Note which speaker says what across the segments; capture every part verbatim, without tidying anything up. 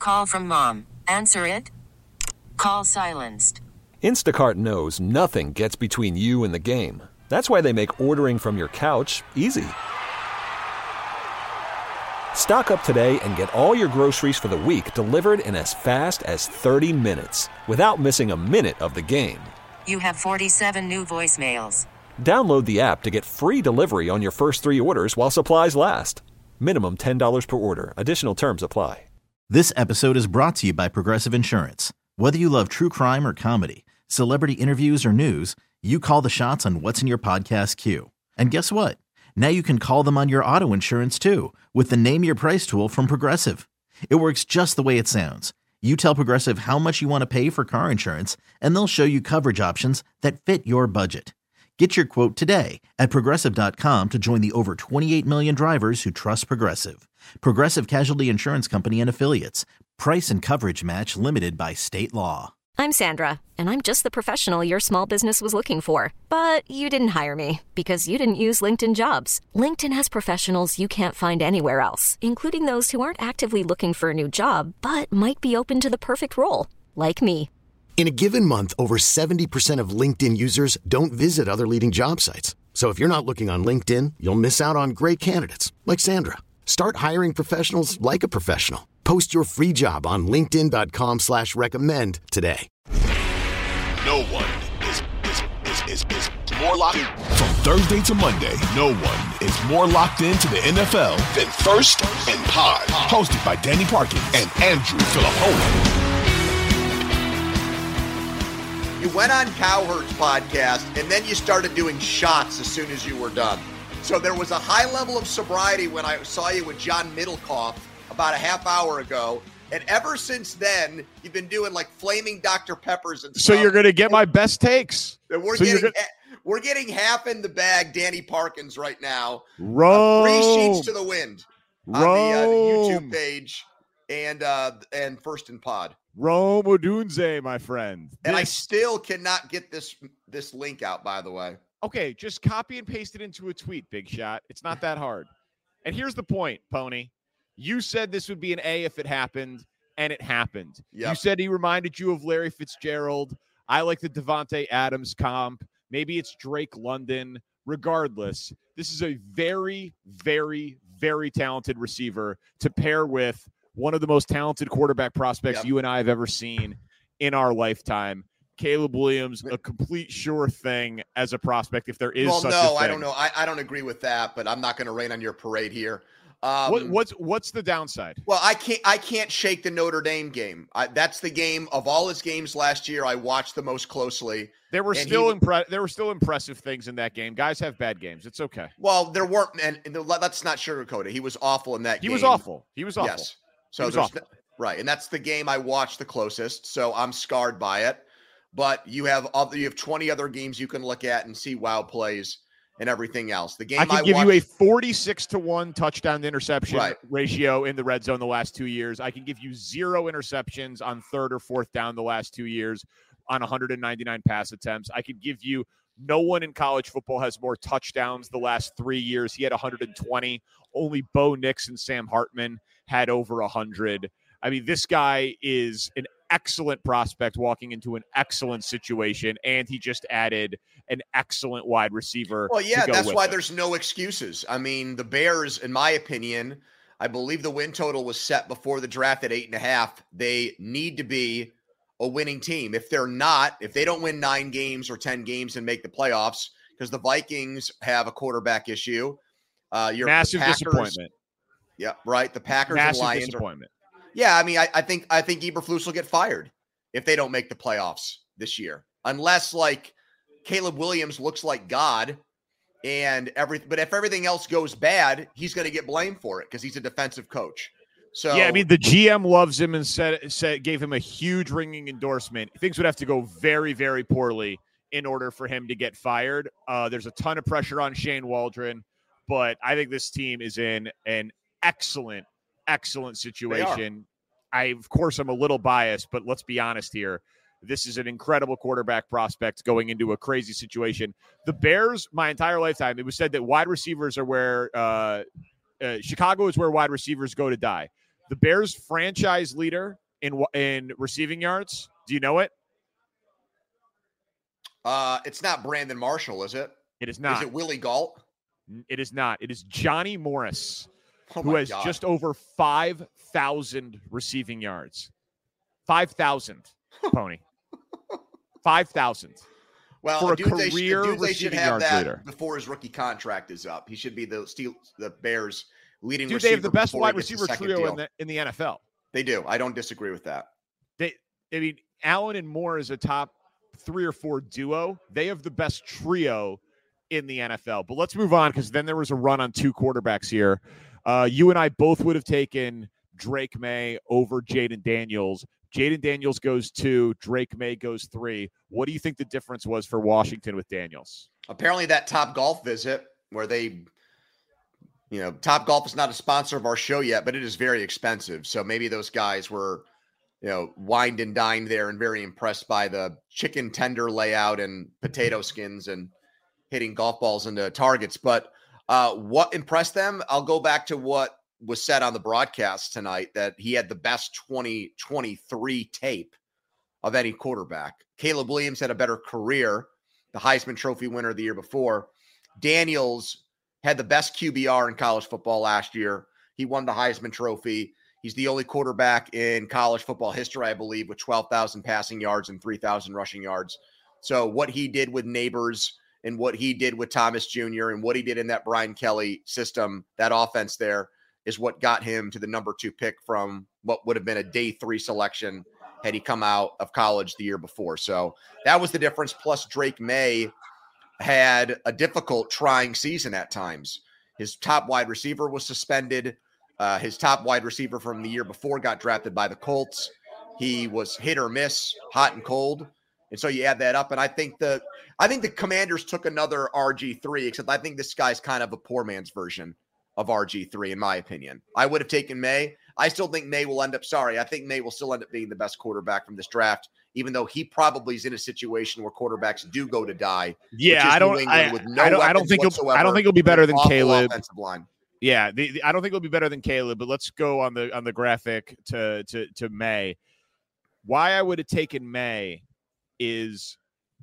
Speaker 1: Call from mom. Answer it. Call silenced.
Speaker 2: Instacart knows nothing gets between you and the game. That's why they make ordering from your couch easy. Stock up today and get all your groceries for the week delivered in as fast as thirty minutes without missing a minute of the game.
Speaker 1: You have forty-seven new voicemails.
Speaker 2: Download the app to get free delivery on your first three orders while supplies last. Minimum ten dollars per order. Additional terms apply.
Speaker 3: This episode is brought to you by Progressive Insurance. Whether you love true crime or comedy, celebrity interviews or news, you call the shots on what's in your podcast queue. And guess what? Now you can call them on your auto insurance too with the Name Your Price tool from Progressive. It works just the way it sounds. You tell Progressive how much you want to pay for car insurance, and they'll show you coverage options that fit your budget. Get your quote today at Progressive dot com to join the over twenty-eight million drivers who trust Progressive. Progressive Casualty Insurance Company and Affiliates. Price and coverage match limited by state law.
Speaker 4: I'm Sandra, and I'm just the professional your small business was looking for. But you didn't hire me because you didn't use LinkedIn Jobs. LinkedIn has professionals you can't find anywhere else, including those who aren't actively looking for a new job, but might be open to the perfect role, like me.
Speaker 5: In a given month, over seventy percent of LinkedIn users don't visit other leading job sites. So if you're not looking on LinkedIn, you'll miss out on great candidates like Sandra. Start hiring professionals like a professional. Post your free job on linkedin dot com slash recommend today.
Speaker 6: No one is, is, is, is, is more locked in. From Thursday to Monday, no one is more locked into the N F L than First and Pod. Hosted by Danny Parkins and Andrew Filippone.
Speaker 7: You went on Cowherd's podcast, and then you started doing shots as soon as you were done. So there was a high level of sobriety when I saw you with John Middlecoff about a half hour ago. And ever since then, you've been doing like flaming Doctor Peppers and
Speaker 8: so
Speaker 7: stuff.
Speaker 8: You're going to get my best takes.
Speaker 7: And we're,
Speaker 8: so
Speaker 7: getting,
Speaker 8: gonna...
Speaker 7: we're getting half in the bag Danny Parkins right now.
Speaker 8: Rome.
Speaker 7: Uh, three sheets to the wind on the, uh, the
Speaker 8: Rome.
Speaker 7: YouTube page and uh, and First and Pod.
Speaker 8: Rome Odunze, my friend.
Speaker 7: And
Speaker 8: this...
Speaker 7: I still cannot get this this link out, by the way.
Speaker 8: Okay, just copy and paste it into a tweet, Big Shot. It's not that hard. And here's the point, Pony. You said this would be an A if it happened, and it happened. Yep. You said he reminded you of Larry Fitzgerald. I like the Devontae Adams comp. Maybe it's Drake London. Regardless, this is a very, very, very talented receiver to pair with one of the most talented quarterback prospects yep. you and I have ever seen in our lifetime. Caleb Williams, a complete sure thing as a prospect, if there is
Speaker 7: well,
Speaker 8: such
Speaker 7: no,
Speaker 8: a thing.
Speaker 7: I don't know. I, I don't agree with that, but I'm not going to rain on your parade here. Um,
Speaker 8: what, what's what's the downside?
Speaker 7: Well, I can't I can't shake the Notre Dame game. I, that's the game of all his games last year I watched the most closely.
Speaker 8: There were still he, impre- there were still impressive things in that game. Guys have bad games. It's okay.
Speaker 7: Well, there weren't, and, and let's not sugarcoat it. He was awful in that
Speaker 8: he
Speaker 7: game.
Speaker 8: He was awful. He was awful.
Speaker 7: Yes. So
Speaker 8: was
Speaker 7: there's
Speaker 8: awful.
Speaker 7: right, and that's the game I watched the closest. So I'm scarred by it. But you have other, you have twenty other games you can look at and see wild plays and everything else. The game
Speaker 8: I can
Speaker 7: I
Speaker 8: give
Speaker 7: watched,
Speaker 8: you a forty-six to one touchdown to interception
Speaker 7: right.
Speaker 8: ratio in the red zone the last two years. I can give you zero interceptions on third or fourth down the last two years on one hundred ninety-nine pass attempts. I could give you no one in college football has more touchdowns the last three years. He had one hundred twenty. Only Bo Nix and Sam Hartman had over one hundred. I mean, this guy is an excellent prospect walking into an excellent situation, and he just added an excellent wide receiver.
Speaker 7: Well, yeah,
Speaker 8: to go
Speaker 7: that's
Speaker 8: with
Speaker 7: why
Speaker 8: it.
Speaker 7: There's no excuses. I mean, the Bears, in my opinion, I believe the win total was set before the draft at eight and a half. They need to be a winning team. If they're not, if they don't win nine games or ten games and make the playoffs, because the Vikings have a quarterback issue. Uh, your
Speaker 8: Massive
Speaker 7: Packers,
Speaker 8: disappointment.
Speaker 7: Yeah, right. The Packers
Speaker 8: Massive
Speaker 7: and Lions
Speaker 8: disappointment.
Speaker 7: Are, yeah, I mean, I, I think I think Eberflus will get fired if they don't make the playoffs this year, unless like Caleb Williams looks like God, and every. But if everything else goes bad, he's going to get blamed for it because he's a defensive coach. So
Speaker 8: yeah, I mean, the G M loves him and said said gave him a huge ringing endorsement. Things would have to go very, very poorly in order for him to get fired. Uh, there's a ton of pressure on Shane Waldron, but I think this team is in an excellent. Excellent situation. I, of course, I'm a little biased, but let's be honest here. This is an incredible quarterback prospect going into a crazy situation. The Bears, my entire lifetime, it was said that wide receivers are where uh, uh, Chicago is where wide receivers go to die. The Bears franchise leader in in receiving yards. Do you know it?
Speaker 7: Uh, it's not Brandon Marshall, is it?
Speaker 8: It is not.
Speaker 7: Is it Willie Gault?
Speaker 8: It is not. It is Johnny Morris,
Speaker 7: oh
Speaker 8: who has
Speaker 7: God.
Speaker 8: just over five thousand receiving yards. five thousand, Pony. five thousand.
Speaker 7: Well,
Speaker 8: for a
Speaker 7: Odunze,
Speaker 8: career
Speaker 7: Odunze
Speaker 8: receiving
Speaker 7: should have
Speaker 8: yards
Speaker 7: that
Speaker 8: leader.
Speaker 7: Before his rookie contract is up. He should be the Steel, the Bears leading
Speaker 8: Dude,
Speaker 7: receiver.
Speaker 8: they have the best
Speaker 7: before
Speaker 8: wide
Speaker 7: he gets
Speaker 8: receiver
Speaker 7: the second
Speaker 8: trio
Speaker 7: deal.
Speaker 8: in the in the N F L.
Speaker 7: They do. I don't disagree with that.
Speaker 8: They, I mean, Allen and Moore is a top three or four duo. They have the best trio in the N F L. But let's move on, because then there was a run on two quarterbacks here. Uh, you and I both would have taken Drake May over Jaden Daniels. Jaden Daniels goes two. Drake May goes three. What do you think the difference was for Washington with Daniels?
Speaker 7: Apparently that Top Golf visit where they, you know, Top Golf is not a sponsor of our show yet, but it is very expensive. So maybe those guys were, you know, wined and dined there and very impressed by the chicken tender layout and potato skins and hitting golf balls into targets. But uh, what impressed them? I'll go back to what was said on the broadcast tonight, that he had the best twenty twenty-three tape of any quarterback. Caleb Williams had a better career, the Heisman Trophy winner the year before. Daniels had the best Q B R in college football last year. He won the Heisman Trophy. He's the only quarterback in college football history, I believe, with twelve thousand passing yards and three thousand rushing yards. So what he did with Neighbors and what he did with Thomas Junior and what he did in that Brian Kelly system, that offense there, is what got him to the number two pick from what would have been a day three selection had he come out of college the year before. So that was the difference. Plus Drake May had a difficult trying season at times. His top wide receiver was suspended. Uh, his top wide receiver from the year before got drafted by the Colts. He was hit or miss, hot and cold. And so you add that up. And I think the, I think the Commanders took another R G three, except I think this guy's kind of a poor man's version of R G three, in my opinion. I would have taken May. I still think May will end up, sorry, I think May will still end up being the best quarterback from this draft, even though he probably is in a situation where quarterbacks do go to die.
Speaker 8: Yeah, I don't, I, no I don't, I don't think he'll, I don't think he'll be better than Caleb.
Speaker 7: Line.
Speaker 8: Yeah, the, the, I don't think he'll be better than Caleb. But let's go on the on the graphic to to to May. Why I would have taken May is.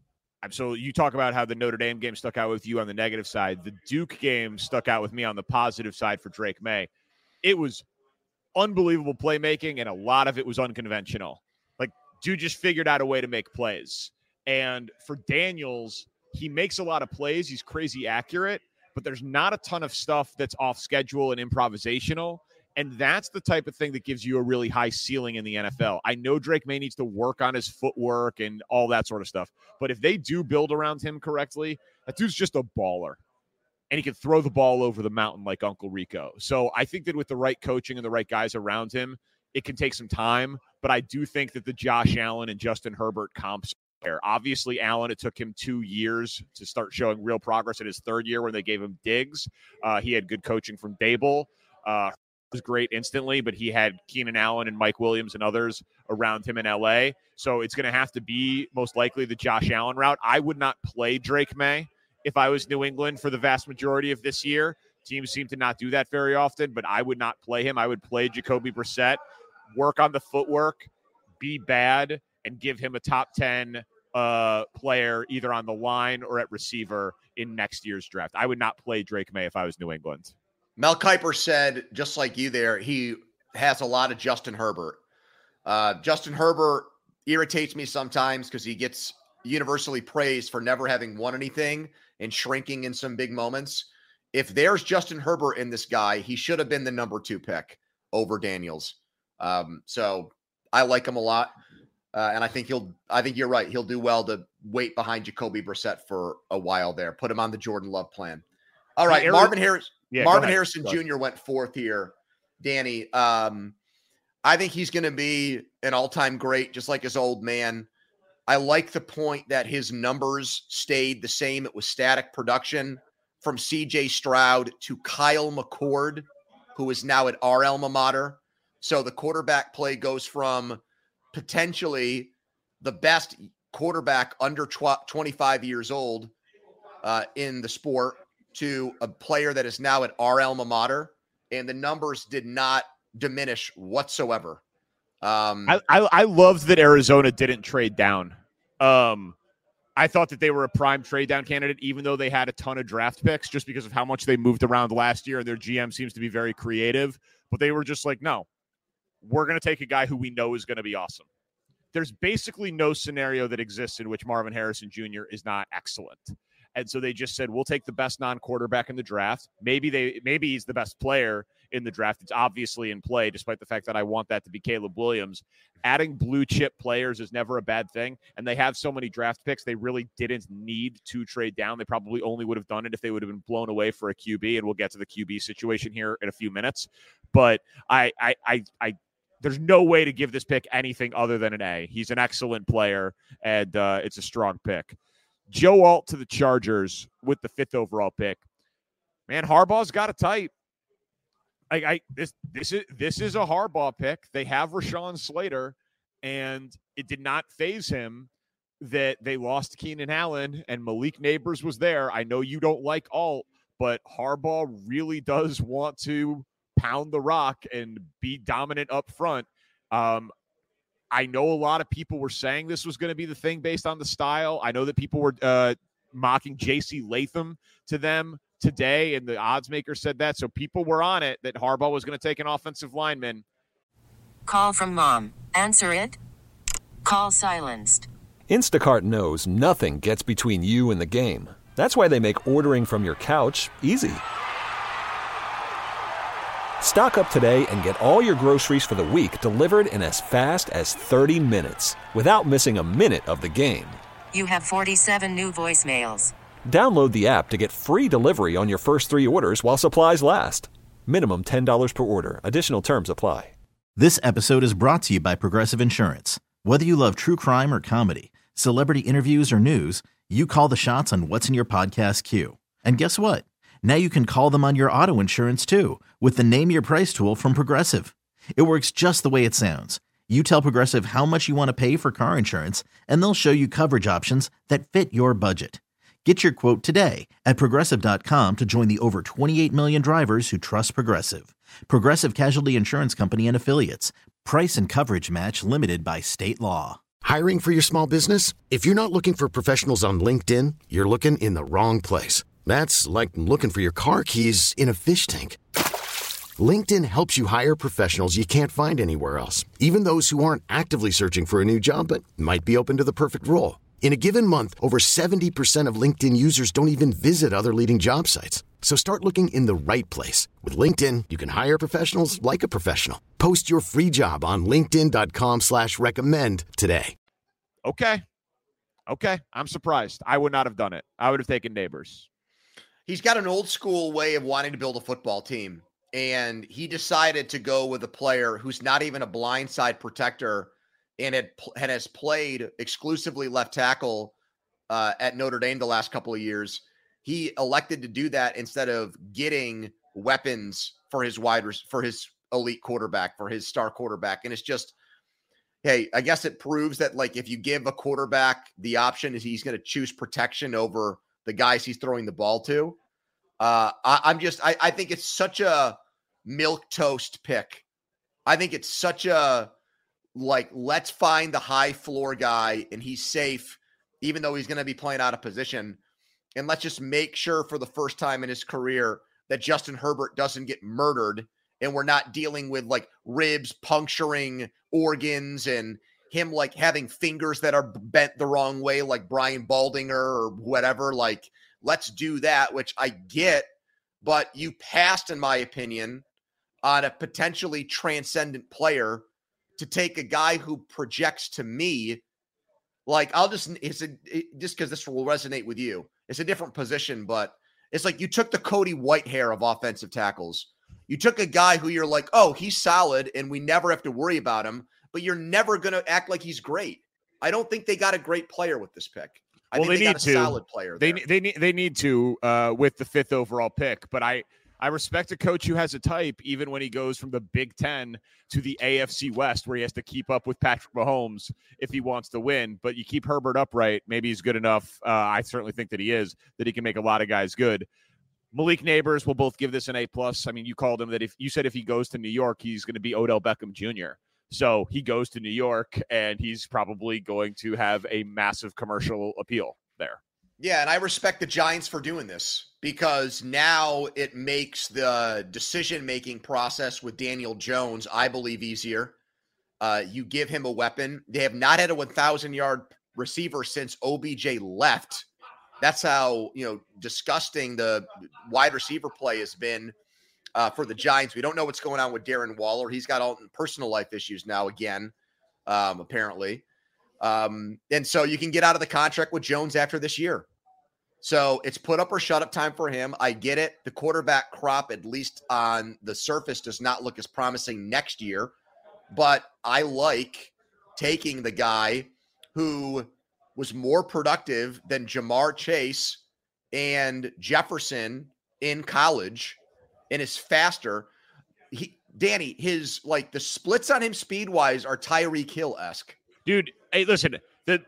Speaker 8: So you talk about how the Notre Dame game stuck out with you on the negative side. The Duke game stuck out with me on the positive side for Drake May. It was unbelievable playmaking, and a lot of it was unconventional. Like, dude just figured out a way to make plays. And for Daniels, he makes a lot of plays. He's crazy accurate, but there's not a ton of stuff that's off schedule and improvisational. And that's the type of thing that gives you a really high ceiling in the N F L. I know Drake May needs to work on his footwork and all that sort of stuff. But if they do build around him correctly, that dude's just a baller. And he can throw the ball over the mountain like Uncle Rico. So I think that with the right coaching and the right guys around him, it can take some time. But I do think that the Josh Allen and Justin Herbert comps are there. Obviously, Allen, it took him two years to start showing real progress in his third year when they gave him Diggs. Uh, he had good coaching from Dable. Uh, was great instantly, but he had Keenan Allen and Mike Williams and others around him in L A. So it's going to have to be most likely the Josh Allen route. I would not play Drake May if I was New England for the vast majority of this year. Teams seem to not do that very often, but I would not play him. I would play Jacoby Brissett, work on the footwork, be bad, and give him a top ten uh, player either on the line or at receiver in next year's draft. I would not play Drake May if I was New England.
Speaker 7: Mel Kiper said, just like you there, he has a lot of Justin Herbert. Uh, Justin Herbert irritates me sometimes because he gets universally praised for never having won anything and shrinking in some big moments. If there's Justin Herbert in this guy, he should have been the number two pick over Daniels. Um, so I like him a lot. Uh, and I think he'll, I think you're right. He'll do well to wait behind Jacoby Brissett for a while there. Put him on the Jordan Love plan. All right.
Speaker 8: Aaron,
Speaker 7: Marvin Harris.
Speaker 8: yeah,
Speaker 7: Marvin Harrison Junior went fourth here. Danny, um, I think he's going to be an all-time great, just like his old man. I like the point that his numbers stayed the same. It was static production from C J Stroud to Kyle McCord, who is now at our alma mater. So the quarterback play goes from potentially the best quarterback under twenty-five years old uh, in the sport to a player that is now at our alma mater. And the numbers did not diminish whatsoever. Um,
Speaker 8: I, I I loved that Arizona didn't trade down. Um, I thought that they were a prime trade down candidate, even though they had a ton of draft picks, just because of how much they moved around last year. And their G M seems to be very creative, but they were just like, no, we're going to take a guy who we know is going to be awesome. There's basically no scenario that exists in which Marvin Harrison Junior is not excellent. And so they just said, we'll take the best non-quarterback in the draft. Maybe they, maybe he's the best player in the draft. It's obviously in play, despite the fact that I want that to be Caleb Williams. Adding blue chip players is never a bad thing. And they have so many draft picks, they really didn't need to trade down. They probably only would have done it if they would have been blown away for a Q B. And we'll get to the Q B situation here in a few minutes. But I, I, I, I there's no way to give this pick anything other than an A. He's an excellent player, and uh, it's a strong pick. Joe Alt to the Chargers with the fifth overall pick. Man, Harbaugh's got a type. I, I this this is this is a Harbaugh pick. They have Rashawn Slater, and it did not faze him that they lost Keenan Allen and Malik Neighbors was there. I know you don't like Alt, but Harbaugh really does want to pound the rock and be dominant up front. Um, I know a lot of people were saying this was going to be the thing based on the style. I know that people were uh, mocking J C Latham to them today, and the odds maker said that. So people were on it that Harbaugh was going to take an offensive lineman.
Speaker 1: Call from mom. Answer it. Call silenced.
Speaker 2: Instacart knows nothing gets between you and the game. That's why they make ordering from your couch easy. Stock up today and get all your groceries for the week delivered in as fast as thirty minutes without missing a minute of the game.
Speaker 1: You have forty-seven new voicemails.
Speaker 2: Download the app to get free delivery on your first three orders while supplies last. Minimum ten dollars per order. Additional terms apply.
Speaker 3: This episode is brought to you by Progressive Insurance. Whether you love true crime or comedy, celebrity interviews or news, you call the shots on what's in your podcast queue. And guess what? Now you can call them on your auto insurance too with the Name Your Price tool from Progressive. It works just the way it sounds. You tell Progressive how much you want to pay for car insurance, and they'll show you coverage options that fit your budget. Get your quote today at Progressive dot com to join the over twenty-eight million drivers who trust Progressive. Progressive Casualty Insurance Company and Affiliates. Price and coverage match limited by state law.
Speaker 5: Hiring for your small business? If you're not looking for professionals on LinkedIn, you're looking in the wrong place. That's like looking for your car keys in a fish tank. LinkedIn helps you hire professionals you can't find anywhere else, even those who aren't actively searching for a new job but might be open to the perfect role. In a given month, over seventy percent of LinkedIn users don't even visit other leading job sites. So start looking in the right place. With LinkedIn, you can hire professionals like a professional. Post your free job on linkedin dot com slash recommend today.
Speaker 8: Okay. Okay. I'm surprised. I would not have done it. I would have taken Neighbors.
Speaker 7: He's got an old school way of wanting to build a football team, and he decided to go with a player who's not even a blindside protector and had, and has played exclusively left tackle uh, at Notre Dame the last couple of years. He elected to do that instead of getting weapons for his wide for his elite quarterback, for his star quarterback. And it's just, hey, I guess it proves that, like, if you give a quarterback the option, is he's going to choose protection over the guys he's throwing the ball to. Uh, I, I'm just, I, I think it's such a milquetoast pick. I think it's such a, like, let's find the high floor guy and he's safe, even though he's going to be playing out of position. And let's just make sure for the first time in his career that Justin Herbert doesn't get murdered and we're not dealing with, like, ribs puncturing organs and him, like, having fingers that are bent the wrong way, like Brian Baldinger or whatever. Like, let's do that, which I get, but you passed, in my opinion, on a potentially transcendent player to take a guy who projects to me, like, I'll just, it's a, it, just because this will resonate with you. It's a different position, but it's like you took the Cody Whitehair of offensive tackles. You took a guy who you're like, oh, he's solid and we never have to worry about him, but you're never going to act like he's great. I don't think they got a great player with this pick. I
Speaker 8: well,
Speaker 7: think
Speaker 8: they,
Speaker 7: they
Speaker 8: need
Speaker 7: got a
Speaker 8: to.
Speaker 7: solid player
Speaker 8: They
Speaker 7: there.
Speaker 8: they need they need to uh, with the fifth overall pick. But I I respect a coach who has a type, even when he goes from the Big Ten to the A F C West, where he has to keep up with Patrick Mahomes if he wants to win. But you keep Herbert upright, maybe he's good enough. Uh, I certainly think that he is, that he can make a lot of guys good. Malik Neighbors will both give this an A plus. I mean, you called him that if you said if he goes to New York, he's going to be Odell Beckham Junior So he goes to New York, and he's probably going to have a massive commercial appeal there.
Speaker 7: Yeah, and I respect the Giants for doing this because now it makes the decision-making process with Daniel Jones, I believe, easier. Uh, you give him a weapon. They have not had a one thousand-yard receiver since O B J left. That's how, you know, disgusting the wide receiver play has been uh, for the Giants. We don't know what's going on with Darren Waller. He's got all personal life issues now again, um, apparently. Um, and so you can get out of the contract with Jones after this year. So it's put up or shut up time for him. I get it. The quarterback crop, at least on the surface, does not look as promising next year. But I like taking the guy who was more productive than Jamar Chase and Jefferson in college and is faster. He, Danny, his like the splits on him speed wise are Tyreek Hill-esque.
Speaker 8: Dude, hey, listen, the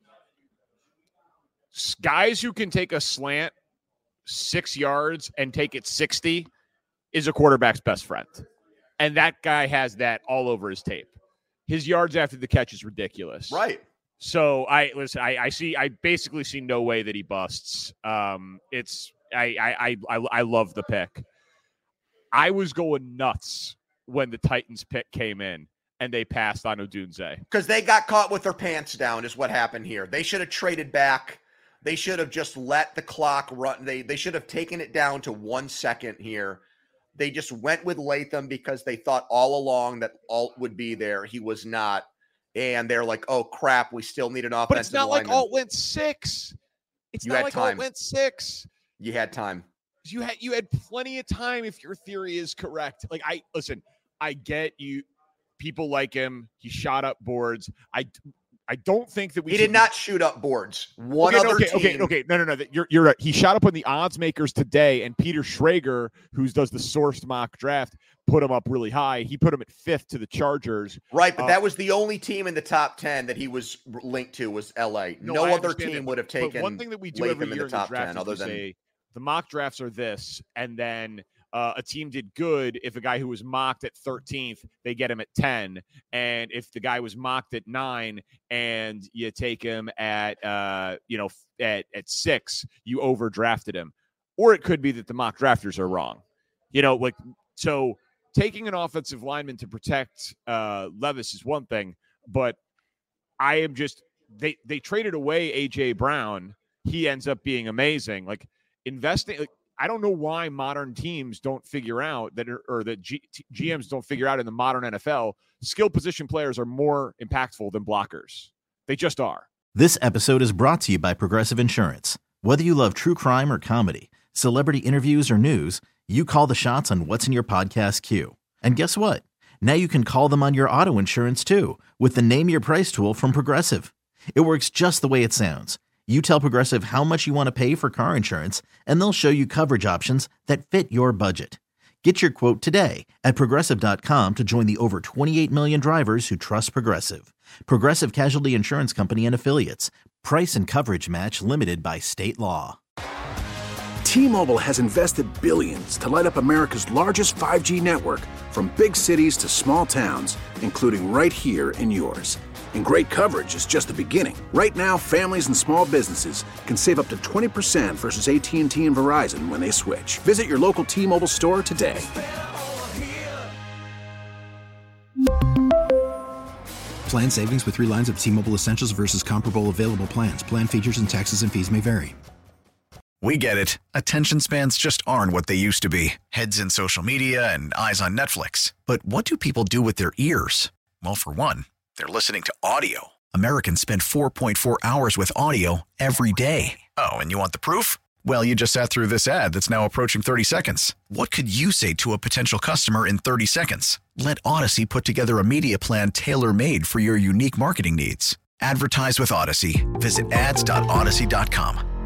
Speaker 8: guys who can take a slant six yards and take it sixty is a quarterback's best friend. And that guy has that all over his tape. His yards after the catch is ridiculous.
Speaker 7: Right.
Speaker 8: So I listen. I, I see. I basically see no way that he busts. Um, it's. I. I. I. I love the pick. I was going nuts when the Titans pick came in and they passed on Odunze
Speaker 7: because they got caught with their pants down. Is what happened here. They should have traded back. They should have just let the clock run. They. They should have taken it down to one second here. They just went with Latham because they thought all along that Alt would be there. He was not. And they're like, oh, crap, we still need an offensive
Speaker 8: But it's not
Speaker 7: lineman.
Speaker 8: like Alt went six. It's
Speaker 7: you
Speaker 8: not
Speaker 7: had
Speaker 8: like
Speaker 7: time.
Speaker 8: Alt went six.
Speaker 7: You had time.
Speaker 8: You had you had plenty of time if your theory is correct. Like, I listen, I get you. People like him. He shot up boards. I I don't think that we
Speaker 7: He
Speaker 8: should
Speaker 7: did not shoot up boards. One
Speaker 8: okay,
Speaker 7: other
Speaker 8: okay,
Speaker 7: team.
Speaker 8: Okay, okay, no, no, no. You're you're right. He shot up on the odds makers today, and Peter Schrager, who does the sourced mock draft, put him up really high. He put him at fifth to the Chargers.
Speaker 7: Right, but
Speaker 8: uh,
Speaker 7: that was the only team in the top ten that he was linked to was L A. No,
Speaker 8: no
Speaker 7: other team
Speaker 8: it,
Speaker 7: would have taken.
Speaker 8: But one thing that we do
Speaker 7: Latham
Speaker 8: every year
Speaker 7: in the top
Speaker 8: in the draft
Speaker 7: ten,
Speaker 8: is
Speaker 7: other
Speaker 8: we
Speaker 7: than
Speaker 8: say the mock drafts are this, and then uh, a team did good if a guy who was mocked at thirteenth, they get him at ten, and if the guy was mocked at nine and you take him at uh, you know at at six, you overdrafted him, or it could be that the mock drafters are wrong, you know, like so. Taking an offensive lineman to protect uh, Levis is one thing, but I am just they they traded away A J Brown. He ends up being amazing. Like investing, like, I don't know why modern teams don't figure out that, or that G, G Ms don't figure out in the modern N F L, skill position players are more impactful than blockers. They just are.
Speaker 3: This episode is brought to you by Progressive Insurance. Whether you love true crime or comedy, celebrity interviews or news, you call the shots on what's in your podcast queue. And guess what? Now you can call them on your auto insurance too with the Name Your Price tool from Progressive. It works just the way it sounds. You tell Progressive how much you want to pay for car insurance, and they'll show you coverage options that fit your budget. Get your quote today at Progressive dot com to join the over twenty-eight million drivers who trust Progressive. Progressive Casualty Insurance Company and Affiliates. Price and coverage match limited by state law.
Speaker 9: T-Mobile has invested billions to light up America's largest five G network, from big cities to small towns, including right here in yours. And great coverage is just the beginning. Right now, families and small businesses can save up to twenty percent versus A T and T and Verizon when they switch. Visit your local T-Mobile store today.
Speaker 10: Plan savings with three lines of T-Mobile Essentials versus comparable available plans. Plan features and taxes and fees may vary.
Speaker 11: We get it. Attention spans just aren't what they used to be. Heads in social media and eyes on Netflix. But what do people do with their ears? Well, for one, they're listening to audio. Americans spend four point four hours with audio every day. Oh, and you want the proof? Well, you just sat through this ad that's now approaching thirty seconds. What could you say to a potential customer in thirty seconds? Let Odyssey put together a media plan tailor-made for your unique marketing needs. Advertise with Odyssey. Visit ads dot odyssey dot com.